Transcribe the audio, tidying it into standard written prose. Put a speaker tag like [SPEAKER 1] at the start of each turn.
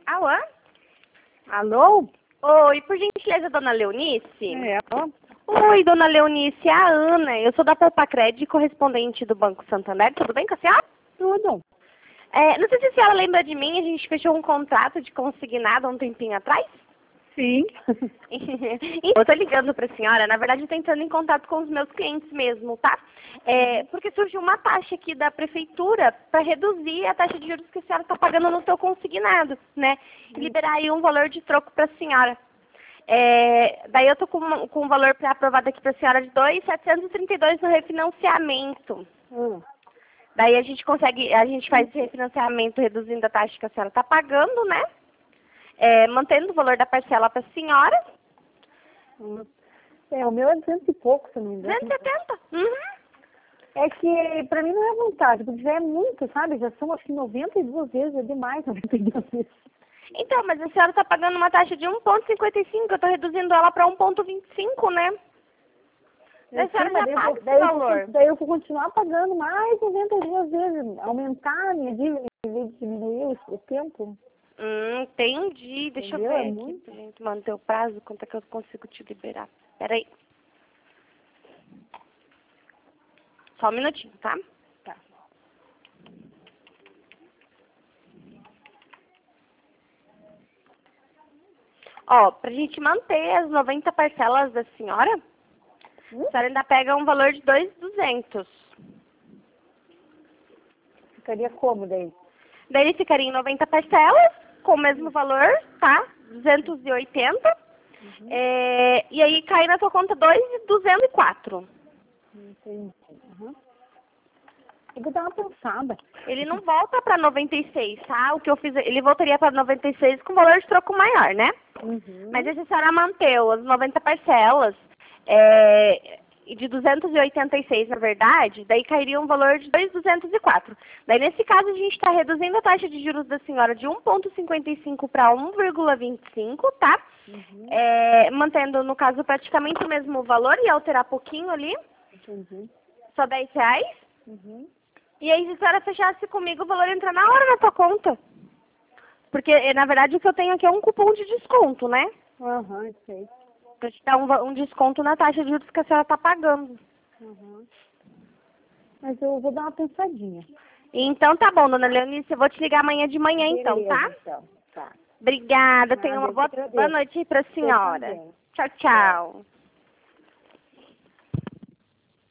[SPEAKER 1] Alô?
[SPEAKER 2] Alô?
[SPEAKER 1] Oi, por gentileza, dona Leonice?
[SPEAKER 2] É, ó.
[SPEAKER 1] Oi, dona Leonice, é a Ana. Eu sou da Popacred, correspondente do Banco Santander. Tudo bem com a senhora?
[SPEAKER 2] Tudo.
[SPEAKER 1] Não sei se a senhora lembra de mim, a gente fechou um contrato de consignado há um tempinho atrás.
[SPEAKER 2] Sim.
[SPEAKER 1] Eu tô ligando para a senhora, na verdade eu tô entrando em contato com os meus clientes mesmo, tá? Porque surgiu uma taxa aqui da prefeitura para reduzir a taxa de juros que a senhora está pagando no seu consignado, né? E liberar aí um valor de troco para a senhora. Daí eu tô com um valor pré-aprovado aqui para a senhora de 2.732 no refinanciamento. Daí a gente faz esse refinanciamento reduzindo a taxa que a senhora está pagando, né? Mantendo o valor da parcela para a senhora.
[SPEAKER 2] O meu é 200 e pouco, se não me engano.
[SPEAKER 1] 270? Uhum.
[SPEAKER 2] É que pra mim não é vontade, porque já é muito, sabe? Já são acho que 92 vezes, é demais 92 vezes.
[SPEAKER 1] Então, mas a senhora está pagando uma taxa de 1,55, eu estou reduzindo ela para 1,25, né? A senhora já paga esse valor.
[SPEAKER 2] Daí eu vou continuar pagando mais 92 vezes, aumentar a minha dívida em vez de diminuir o tempo.
[SPEAKER 1] Entendi. Deixa eu ver aqui pra gente manter o prazo, quanto é que eu consigo te liberar. Peraí. Só um minutinho, tá?
[SPEAKER 2] Tá.
[SPEAKER 1] Ó, pra gente manter as 90 parcelas da senhora, a senhora ainda pega um valor de 2.200.
[SPEAKER 2] Ficaria como daí?
[SPEAKER 1] Daí ele ficaria em 90 parcelas, com o mesmo valor, tá? 280. E aí cai na tua conta 2.204.
[SPEAKER 2] Entendi. Eu vou dar uma pensada.
[SPEAKER 1] Ele não volta para 96, tá? O que eu fiz, ele voltaria para 96 com valor de troco maior, né? Mas a senhora manteve as 90 parcelas de 286, na verdade, daí cairia um valor de 2.204. Daí, nesse caso, a gente está reduzindo a taxa de juros da senhora de 1,55 para 1,25, tá? Mantendo, no caso, praticamente o mesmo valor e alterar pouquinho ali. Só R$10. E aí, se a senhora fechasse comigo, o valor entra na hora na tua conta. Porque, na verdade, o que eu tenho aqui é um cupom de desconto, né?
[SPEAKER 2] Sei.
[SPEAKER 1] Pra te dar um desconto na taxa de juros que a senhora está pagando.
[SPEAKER 2] Mas eu vou dar uma pensadinha.
[SPEAKER 1] Então, tá bom, dona Leonice. Eu vou te ligar amanhã de manhã, então, tá?
[SPEAKER 2] Beleza, então. Tá.
[SPEAKER 1] Obrigada. Tenha uma boa noite aí pra senhora. Tchau, tchau.